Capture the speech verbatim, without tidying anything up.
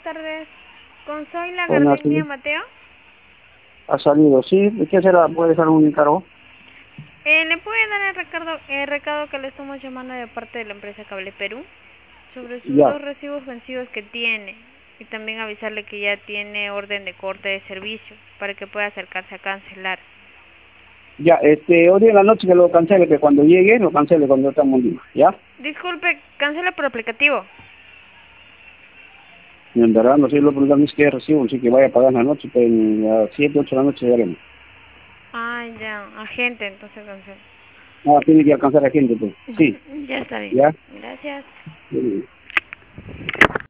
tardes. Con Soy la Bueno, Gardenia sí, Mateo. ha salido, sí. ¿Qué será? ¿Puede dejar un encargo? Eh, ¿Le puede dar el recado, el recado que le estamos llamando de parte de la empresa Cable Perú sobre sus Ya, dos recibos vencidos que tiene? Y también avisarle que ya tiene orden de corte de servicio para que pueda acercarse a cancelar. ya, este, hoy en la noche que lo cancele, que cuando llegue, lo cancele cuando estamos en Lima, ¿ya? Disculpe, cancela por aplicativo. Y en verdad, no sé lo que es que recibo, así que vaya a pagar en la noche, que en las siete, ocho de la noche llegaremos. Ah, ya, agente, entonces cancela. Ah, tiene que alcanzar a gente, pues. Sí, Ya está bien. ¿ya? Gracias. Sí.